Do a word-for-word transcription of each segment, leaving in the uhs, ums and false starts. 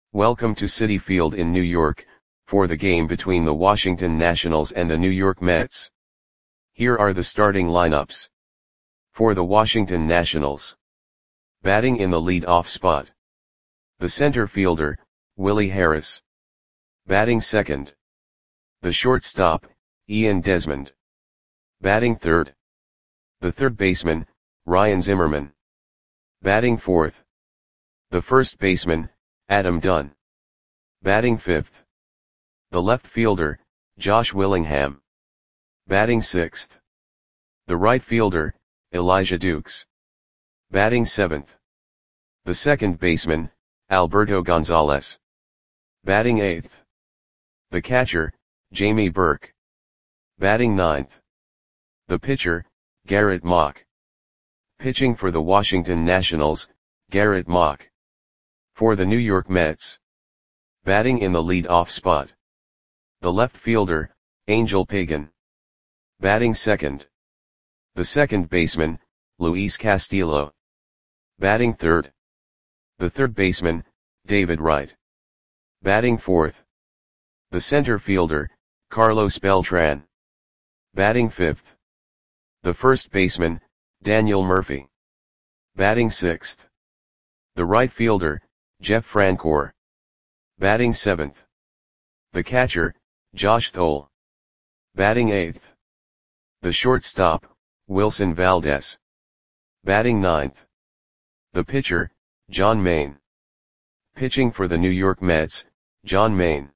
Welcome to Citi Field in New York, for the game between the Washington Nationals and the New York Mets. Here are the starting lineups. For the Washington Nationals. Batting in the lead-off spot. The center fielder, Willie Harris. Batting second. The shortstop, Ian Desmond. Batting third. The third baseman, Ryan Zimmerman. Batting fourth. The first baseman, Adam Dunn. Batting fifth. The left fielder, Josh Willingham. Batting sixth. The right fielder, Elijah Dukes. Batting seventh. The second baseman, Alberto Gonzalez. Batting eighth. The catcher, Jamie Burke. Batting ninth. The pitcher, Garrett Mock. Pitching for the Washington Nationals, Garrett Mock. For the New York Mets. Batting in the lead-off spot. The left fielder, Angel Pagan. Batting second. The second baseman, Luis Castillo. Batting third. The third baseman, David Wright. Batting fourth. The center fielder, Carlos Beltran. Batting fifth. The first baseman, Daniel Murphy. Batting sixth. The right fielder, Jeff Francoeur. Batting seventh. The catcher, Josh Thole. Batting eighth. The shortstop, Wilson Valdez. Batting ninth. The pitcher, John Maine. Pitching for the New York Mets, John Maine.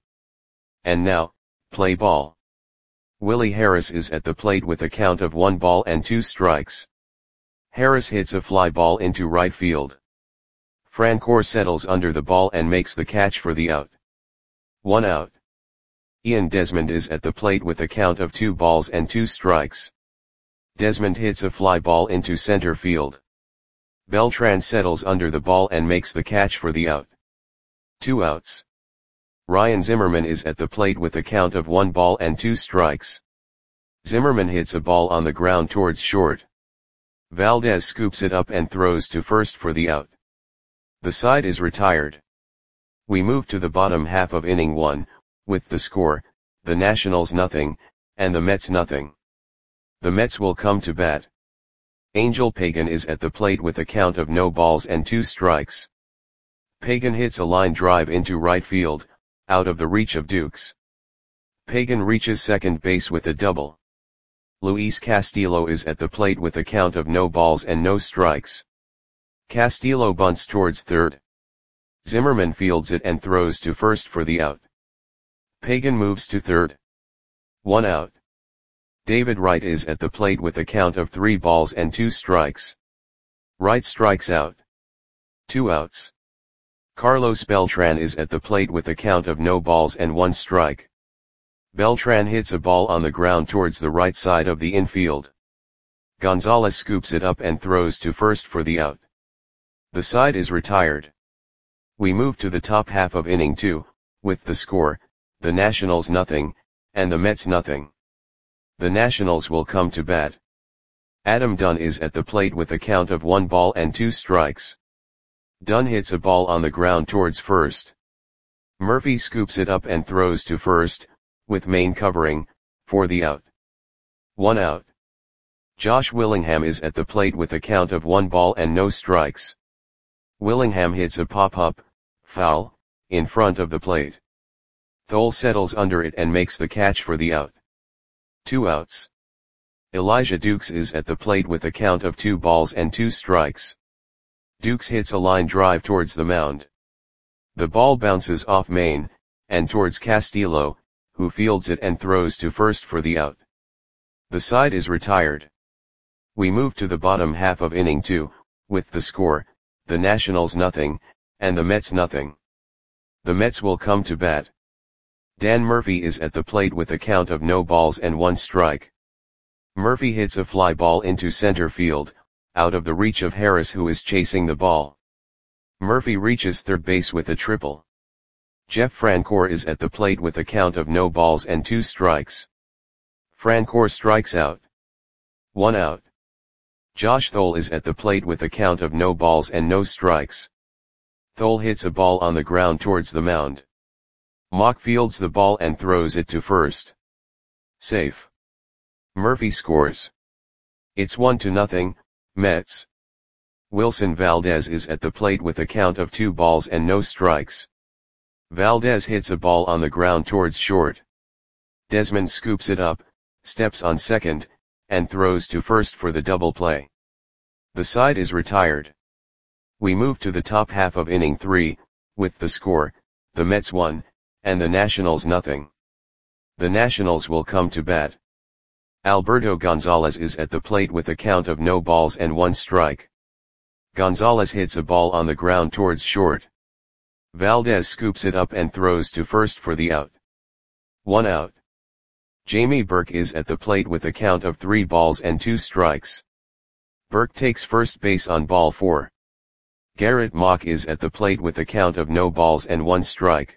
And now, play ball. Willie Harris is at the plate with a count of one ball and two strikes. Harris hits a fly ball into right field. Francoeur settles under the ball and makes the catch for the out. One out. Ian Desmond is at the plate with a count of two balls and two strikes. Desmond hits a fly ball into center field. Beltran settles under the ball and makes the catch for the out. Two outs. Ryan Zimmerman is at the plate with a count of one ball and two strikes. Zimmerman hits a ball on the ground towards short. Valdez scoops it up and throws to first for the out. The side is retired. We move to the bottom half of inning one, with the score, the Nationals nothing, and the Mets nothing. The Mets will come to bat. Angel Pagan is at the plate with a count of no balls and two strikes. Pagan hits a line drive into right field, out of the reach of Dukes. Pagan reaches second base with a double. Luis Castillo is at the plate with a count of no balls and no strikes. Castillo bunts towards third. Zimmerman fields it and throws to first for the out. Pagan moves to third. One out. David Wright is at the plate with a count of three balls and two strikes. Wright strikes out. Two outs. Carlos Beltran is at the plate with a count of no balls and one strike. Beltran hits a ball on the ground towards the right side of the infield. Gonzalez scoops it up and throws to first for the out. The side is retired. We move to the top half of inning two, with the score, the Nationals nothing, and the Mets nothing. The Nationals will come to bat. Adam Dunn is at the plate with a count of one ball and two strikes. Dunn hits a ball on the ground towards first. Murphy scoops it up and throws to first, with Maine covering, for the out. One out. Josh Willingham is at the plate with a count of one ball and no strikes. Willingham hits a pop-up, foul, in front of the plate. Thole settles under it and makes the catch for the out. Two outs. Elijah Dukes is at the plate with a count of two balls and two strikes. Dukes hits a line drive towards the mound. The ball bounces off Maine, and towards Castillo, who fields it and throws to first for the out. The side is retired. We move to the bottom half of inning two, with the score, the Nationals nothing, and the Mets nothing. The Mets will come to bat. Dan Murphy is at the plate with a count of no balls and one strike. Murphy hits a fly ball into center field, out of the reach of Harris who is chasing the ball. Murphy reaches third base with a triple. Jeff Francoeur is at the plate with a count of no balls and two strikes. Francoeur strikes out. One out. Josh Thole is at the plate with a count of no balls and no strikes. Thole hits a ball on the ground towards the mound. Mock fields the ball and throws it to first. Safe. Murphy scores. It's one to nothing, Mets. Wilson Valdez is at the plate with a count of two balls and no strikes. Valdez hits a ball on the ground towards short. Desmond scoops it up, steps on second, and throws to first for the double play. The side is retired. We move to the top half of inning three, with the score, the Mets one, and the Nationals nothing. The Nationals will come to bat. Alberto Gonzalez is at the plate with a count of no balls and one strike. Gonzalez hits a ball on the ground towards short. Valdez scoops it up and throws to first for the out. One out. Jamie Burke is at the plate with a count of three balls and two strikes. Burke takes first base on ball four. Garrett Mock is at the plate with a count of no balls and one strike.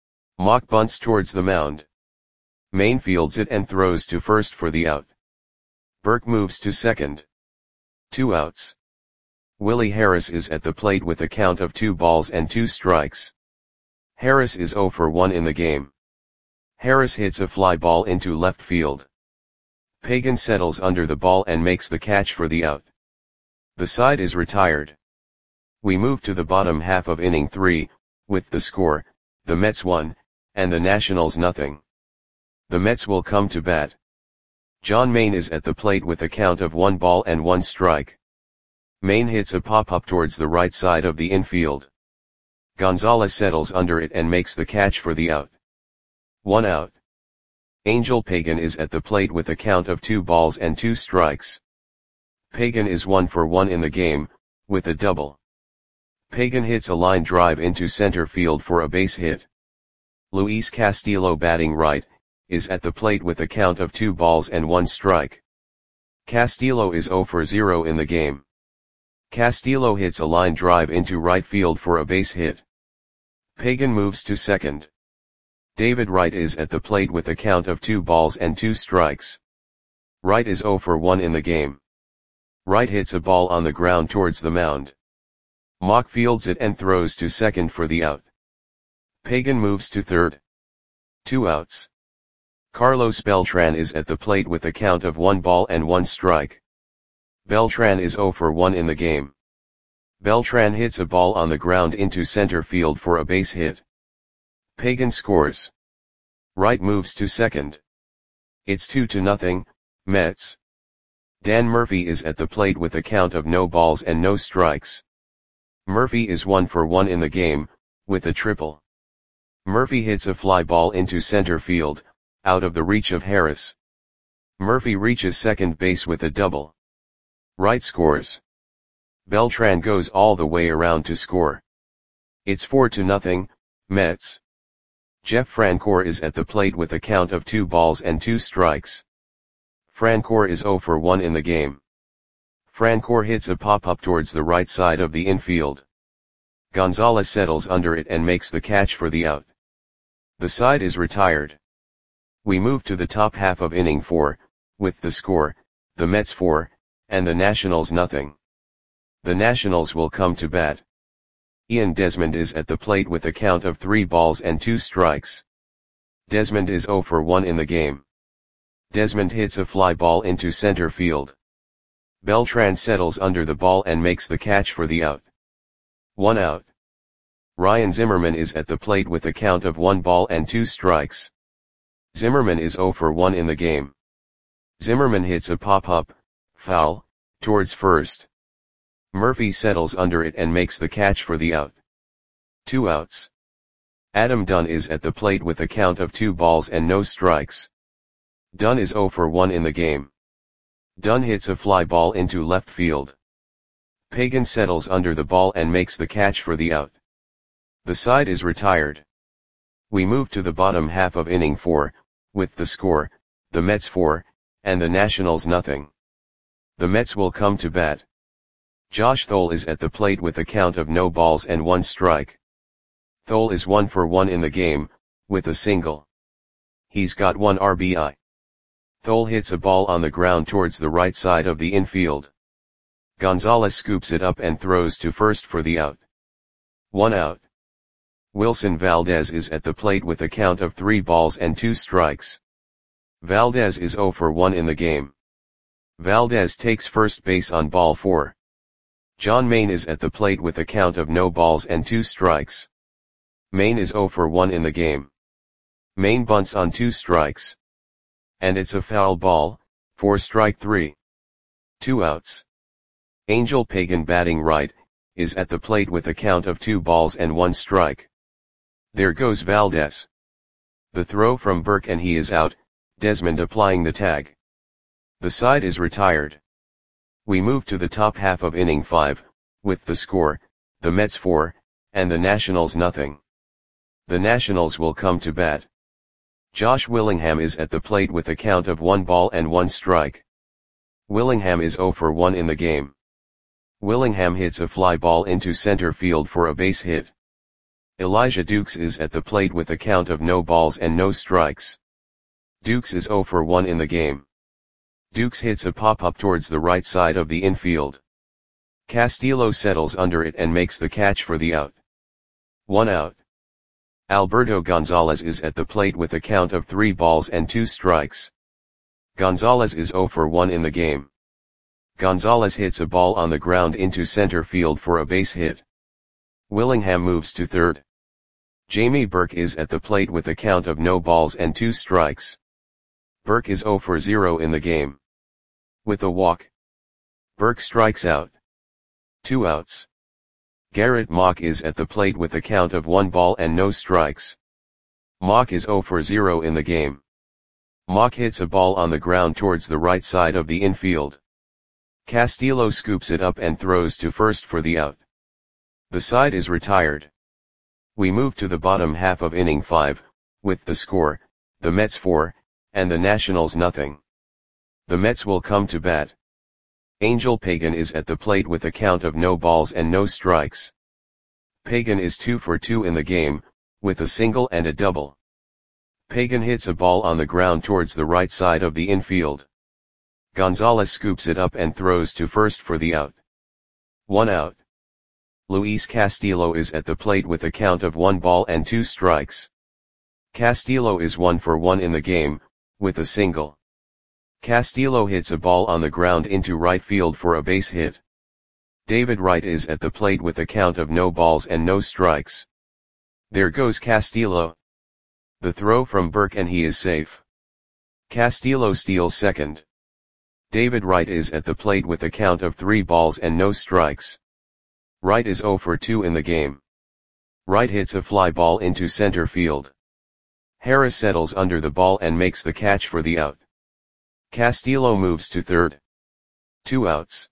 Mock bunts towards the mound. Main fields it and throws to first for the out. Burke moves to second. Two outs. Willie Harris is at the plate with a count of two balls and two strikes. Harris is oh for one in the game. Harris hits a fly ball into left field. Pagan settles under the ball and makes the catch for the out. The side is retired. We move to the bottom half of inning three, with the score, the Mets one, and the Nationals nothing. The Mets will come to bat. John Maine is at the plate with a count of one ball and one strike. Maine hits a pop-up towards the right side of the infield. Gonzalez settles under it and makes the catch for the out. One out. Angel Pagan is at the plate with a count of two balls and two strikes. Pagan is one for one in the game, with a double. Pagan hits a line drive into center field for a base hit. Luis Castillo, batting right, is at the plate with a count of two balls and one strike. Castillo is oh for zero in the game. Castillo hits a line drive into right field for a base hit. Pagan moves to second. David Wright is at the plate with a count of two balls and two strikes. Wright is oh for one in the game. Wright hits a ball on the ground towards the mound. Mock fields it and throws to second for the out. Pagan moves to third. Two outs. Carlos Beltran is at the plate with a count of one ball and one strike. Beltran is oh for one in the game. Beltran hits a ball on the ground into center field for a base hit. Pagan scores. Wright moves to second. It's two to nothing, Mets. Dan Murphy is at the plate with a count of no balls and no strikes. Murphy is one for one in the game, with a triple. Murphy hits a fly ball into center field, out of the reach of Harris. Murphy reaches second base with a double. Wright scores. Beltran goes all the way around to score. It's four to nothing, Mets. Jeff Francoeur is at the plate with a count of two balls and two strikes. Francoeur is oh for one in the game. Francoeur hits a pop-up towards the right side of the infield. Gonzalez settles under it and makes the catch for the out. The side is retired. We move to the top half of inning four, with the score, the Mets four, and the Nationals nothing. The Nationals will come to bat. Ian Desmond is at the plate with a count of three balls and two strikes. Desmond is oh for one in the game. Desmond hits a fly ball into center field. Beltran settles under the ball and makes the catch for the out. One out. Ryan Zimmerman is at the plate with a count of one ball and two strikes. Zimmerman is oh for one in the game. Zimmerman hits a pop-up, foul, towards first. Murphy settles under it and makes the catch for the out. Two outs. Adam Dunn is at the plate with a count of two balls and no strikes. Dunn is oh for one in the game. Dunn hits a fly ball into left field. Pagan settles under the ball and makes the catch for the out. The side is retired. We move to the bottom half of inning four, with the score, the Mets four, and the Nationals nothing. The Mets will come to bat. Josh Thole is at the plate with a count of no balls and one strike. Thole is one for one in the game, with a single. He's got one R B I. Thole hits a ball on the ground towards the right side of the infield. Gonzalez scoops it up and throws to first for the out. One out. Wilson Valdez is at the plate with a count of three balls and two strikes. Valdez is zero for one in the game. Valdez takes first base on ball four. John Maine is at the plate with a count of no balls and two strikes. Maine is zero for one in the game. Maine bunts on two strikes. And it's a foul ball, for strike three. Two outs. Angel Pagan, batting right, is at the plate with a count of two balls and one strike. There goes Valdez. The throw from Burke and he is out, Desmond applying the tag. The side is retired. We move to the top half of inning five, with the score, the Mets four, and the Nationals nothing. The Nationals will come to bat. Josh Willingham is at the plate with a count of one ball and one strike. Willingham is zero for one in the game. Willingham hits a fly ball into center field for a base hit. Elijah Dukes is at the plate with a count of no balls and no strikes. Dukes is zero for one in the game. Dukes hits a pop-up towards the right side of the infield. Castillo settles under it and makes the catch for the out. One out. Alberto Gonzalez is at the plate with a count of three balls and two strikes. Gonzalez is zero for one in the game. Gonzalez hits a ball on the ground into center field for a base hit. Willingham moves to third. Jamie Burke is at the plate with a count of no balls and two strikes. Burke is zero for zero in the game. With a walk, Burke strikes out. Two outs. Garrett Mock is at the plate with a count of one ball and no strikes. Mock is zero for zero in the game. Mock hits a ball on the ground towards the right side of the infield. Castillo scoops it up and throws to first for the out. The side is retired. We move to the bottom half of inning five, with the score, the Mets four, and the Nationals nothing. The Mets will come to bat. Angel Pagan is at the plate with a count of no balls and no strikes. Pagan is two for two in the game, with a single and a double. Pagan hits a ball on the ground towards the right side of the infield. Gonzalez scoops it up and throws to first for the out. One out. Luis Castillo is at the plate with a count of one ball and two strikes. Castillo is one for one in the game, with a single. Castillo hits a ball on the ground into right field for a base hit. David Wright is at the plate with a count of no balls and no strikes. There goes Castillo. The throw from Burke and he is safe. Castillo steals second. David Wright is at the plate with a count of three balls and no strikes. Wright is zero for two in the game. Wright hits a fly ball into center field. Harris settles under the ball and makes the catch for the out. Castillo moves to third. Two outs.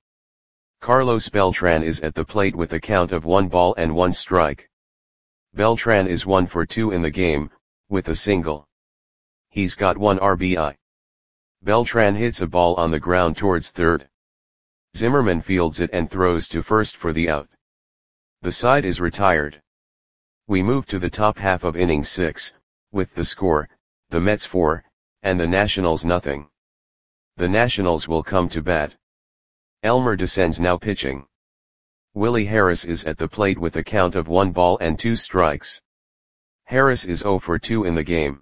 Carlos Beltran is at the plate with a count of one ball and one strike. Beltran is one for two in the game, with a single. He's got one R B I. Beltran hits a ball on the ground towards third. Zimmerman fields it and throws to first for the out. The side is retired. We move to the top half of inning six, with the score, the Mets four, and the Nationals nothing. The Nationals will come to bat. Elmer descends now pitching. Willie Harris is at the plate with a count of one ball and two strikes. Harris is zero for two in the game.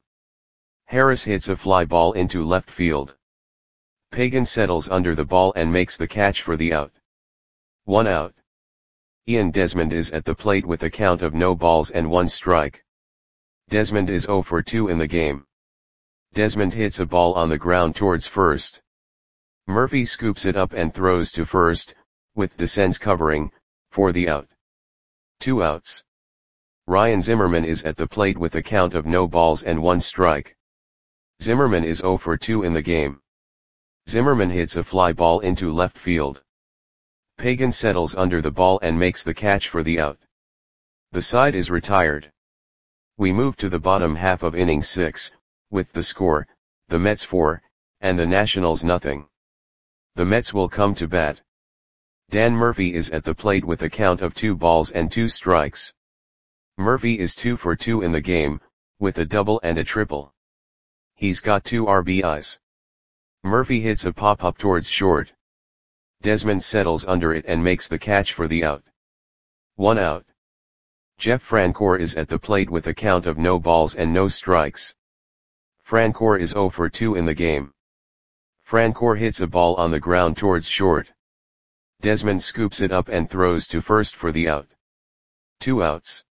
Harris hits a fly ball into left field. Pagan settles under the ball and makes the catch for the out. One out. Ian Desmond is at the plate with a count of no balls and one strike. Desmond is zero for two in the game. Desmond hits a ball on the ground towards first. Murphy scoops it up and throws to first, with Descends covering, for the out. Two outs. Ryan Zimmerman is at the plate with a count of no balls and one strike. Zimmerman is zero for two in the game. Zimmerman hits a fly ball into left field. Pagan settles under the ball and makes the catch for the out. The side is retired. We move to the bottom half of inning six, with the score, the Mets four, and the Nationals nothing. The Mets will come to bat. Dan Murphy is at the plate with a count of two balls and two strikes. Murphy is two for two in the game, with a double and a triple. He's got two R B Is. Murphy hits a pop-up towards short. Desmond settles under it and makes the catch for the out. One out. Jeff Francoeur is at the plate with a count of no balls and no strikes. Francoeur is zero for two in the game. Francoeur hits a ball on the ground towards short. Desmond scoops it up and throws to first for the out. Two outs.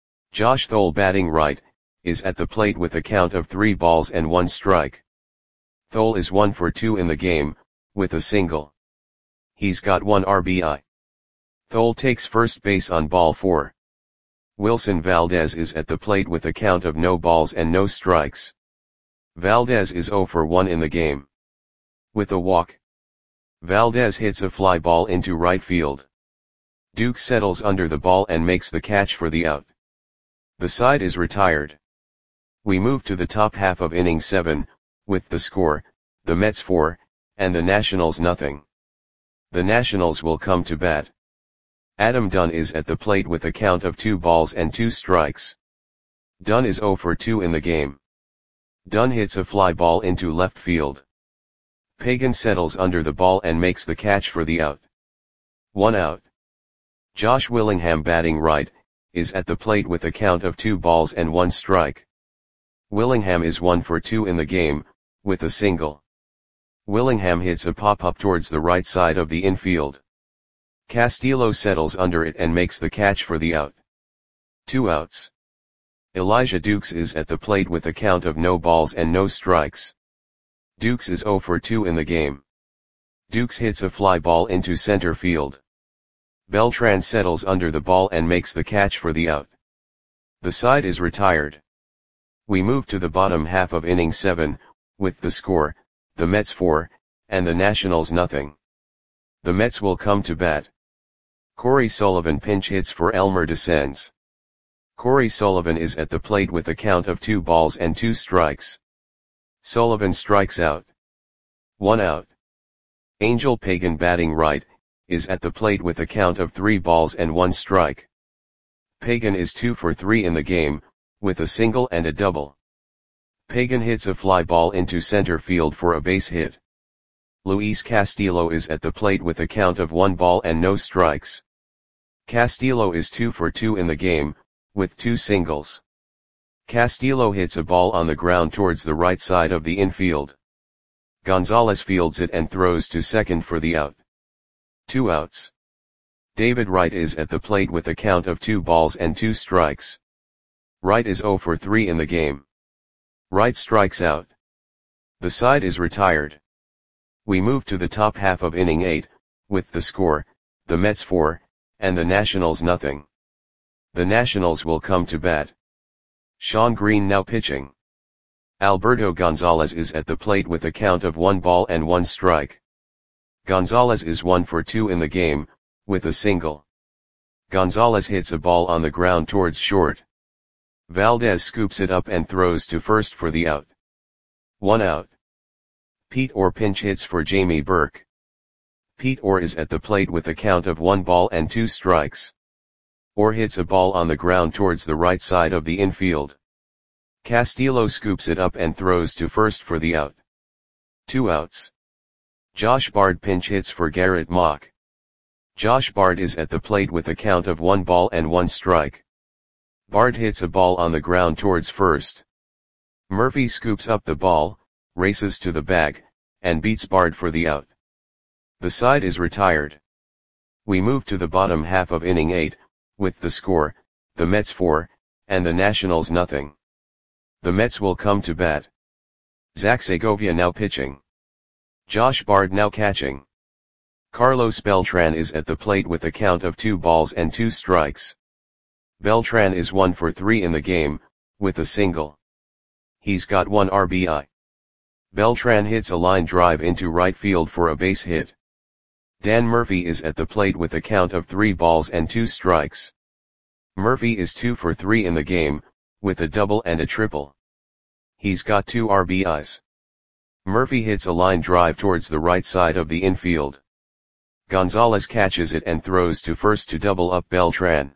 Josh Thole, batting right, is at the plate with a count of three balls and one strike. Thole is one for two in the game, with a single. He's got one R B I. Thole takes first base on ball four. Wilson Valdez is at the plate with a count of no balls and no strikes. Valdez is zero for one in the game. With a walk, Valdez hits a fly ball into right field. Duke settles under the ball and makes the catch for the out. The side is retired. We move to the top half of inning seven, with the score, the Mets four, and the Nationals nothing. The Nationals will come to bat. Adam Dunn is at the plate with a count of two balls and two strikes. Dunn is zero for two in the game. Dunn hits a fly ball into left field. Pagan settles under the ball and makes the catch for the out. One out. Josh Willingham, batting right, is at the plate with a count of two balls and one strike. Willingham is one for two in the game, with a single. Willingham hits a pop-up towards the right side of the infield. Castillo settles under it and makes the catch for the out. Two outs. Elijah Dukes is at the plate with a count of no balls and no strikes. Dukes is zero for two in the game. Dukes hits a fly ball into center field. Beltran settles under the ball and makes the catch for the out. The side is retired. We move to the bottom half of inning seven, with the score, the Mets four, and the Nationals nothing. The Mets will come to bat. Corey Sullivan pinch hits for Elmer Descends. Corey Sullivan is at the plate with a count of two balls and two strikes. Sullivan strikes out. One out. Angel Pagan, batting right, is at the plate with a count of three balls and one strike. Pagan is two for three in the game, with a single and a double. Pagan hits a fly ball into center field for a base hit. Luis Castillo is at the plate with a count of one ball and no strikes. Castillo is two for two in the game, with two singles. Castillo hits a ball on the ground towards the right side of the infield. Gonzalez fields it and throws to second for the out. Two outs. David Wright is at the plate with a count of two balls and two strikes. Wright is zero for three in the game. Wright strikes out. The side is retired. We move to the top half of inning eight, with the score, the Mets four, and the Nationals nothing. The Nationals will come to bat. Sean Green now pitching. Alberto Gonzalez is at the plate with a count of one ball and one strike. Gonzalez is one for two in the game, with a single. Gonzalez hits a ball on the ground towards short. Valdez scoops it up and throws to first for the out. One out. Pete Orr pinch hits for Jamie Burke. Pete Orr is at the plate with a count of one ball and two strikes. Orr hits a ball on the ground towards the right side of the infield. Castillo scoops it up and throws to first for the out. Two outs. Josh Bard pinch hits for Garrett Mock. Josh Bard is at the plate with a count of one ball and one strike. Bard hits a ball on the ground towards first. Murphy scoops up the ball, races to the bag, and beats Bard for the out. The side is retired. We move to the bottom half of inning eight, with the score, the Mets four, and the Nationals nothing. The Mets will come to bat. Zach Segovia now pitching. Josh Bard now catching. Carlos Beltran is at the plate with a count of two balls and two strikes. Beltran is one for three in the game, with a single. He's got one R B I. Beltran hits a line drive into right field for a base hit. Dan Murphy is at the plate with a count of three balls and two strikes. Murphy is two for three in the game, with a double and a triple. He's got two R B Is. Murphy hits a line drive towards the right side of the infield. Gonzalez catches it and throws to first to double up Beltran.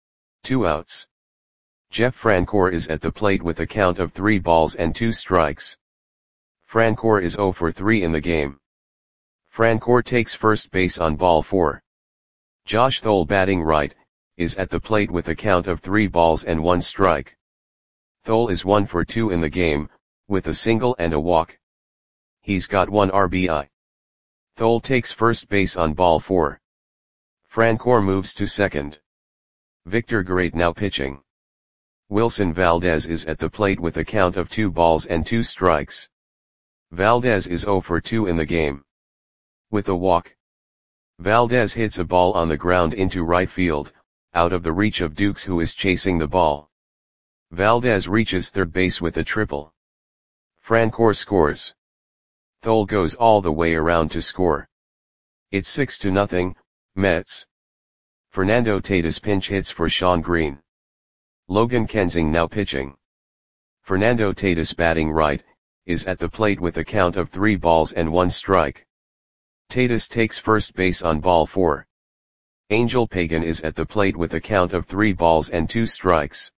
Two outs. Jeff Francoeur is at the plate with a count of three balls and two strikes. Francoeur is zero for three in the game. Francoeur takes first base on ball four. Josh Thole, batting right, is at the plate with a count of three balls and one strike. Thole is one for two in the game, with a single and a walk. He's got one R B I. Thole takes first base on ball four. Francoeur moves to second. Victor Geraght now pitching. Wilson Valdez is at the plate with a count of two balls and two strikes. Valdez is zero for two in the game. With a walk. Valdez hits a ball on the ground into right field, out of the reach of Dukes, who is chasing the ball. Valdez reaches third base with a triple. Francoeur scores. Thole goes all the way around to score. It's six to nothing, Mets. Fernando Tatis pinch hits for Shawn Green. Logan Kensing now pitching. Fernando Tatis, batting right, is at the plate with a count of three balls and one strike. Tatis takes first base on ball four. Angel Pagan is at the plate with a count of three balls and two strikes.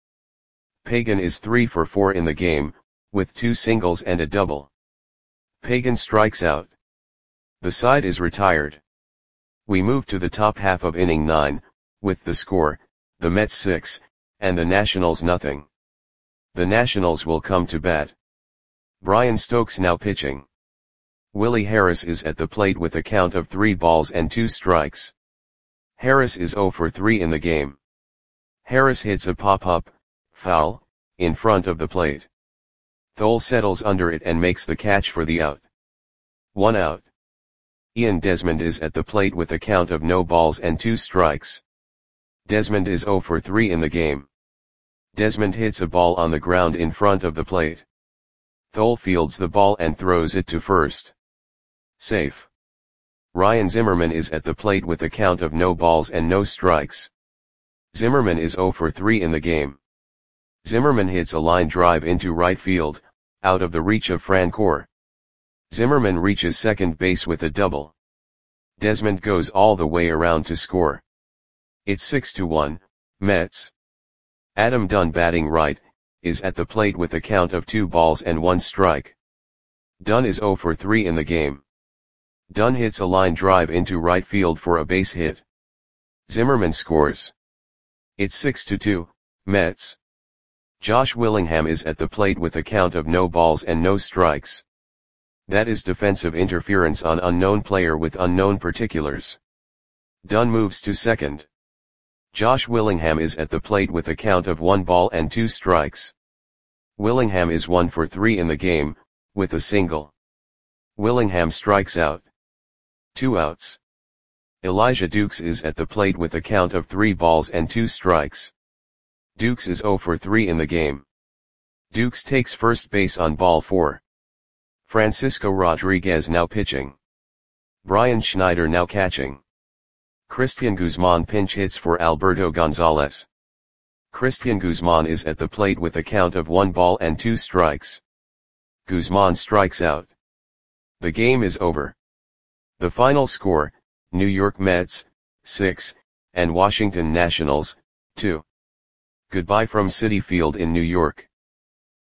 Pagan is three for four in the game, with two singles and a double. Pagan strikes out. The side is retired. We move to the top half of inning nine, with the score, the Mets six, and the Nationals nothing. The Nationals will come to bat. Brian Stokes now pitching. Willie Harris is at the plate with a count of three balls and two strikes. Harris is zero for three in the game. Harris hits a pop-up, foul, in front of the plate. Thole settles under it and makes the catch for the out. One out. Ian Desmond is at the plate with a count of no balls and two strikes. Desmond is zero for three in the game. Desmond hits a ball on the ground in front of the plate. Thole fields the ball and throws it to first. Safe. Ryan Zimmerman is at the plate with a count of no balls and no strikes. Zimmerman is zero for three in the game. Zimmerman hits a line drive into right field, out of the reach of Francoeur. Zimmerman reaches second base with a double. Desmond goes all the way around to score. It's six to one, Mets. Adam Dunn, batting right, is at the plate with a count of two balls and one strike. Dunn is zero for three in the game. Dunn hits a line drive into right field for a base hit. Zimmerman scores. It's six to two, Mets. Josh Willingham is at the plate with a count of no balls and no strikes. That is defensive interference on unknown player with unknown particulars. Dunn moves to second. Josh Willingham is at the plate with a count of one ball and two strikes. Willingham is one for three in the game, with a single. Willingham strikes out. Two outs. Elijah Dukes is at the plate with a count of three balls and two strikes. Dukes is zero for three in the game. Dukes takes first base on ball four. Francisco Rodriguez now pitching. Brian Schneider now catching. Christian Guzman pinch hits for Alberto Gonzalez. Christian Guzman is at the plate with a count of one ball and two strikes. Guzman strikes out. The game is over. The final score, New York Mets, six, and Washington Nationals, two. Goodbye from Citi Field in New York.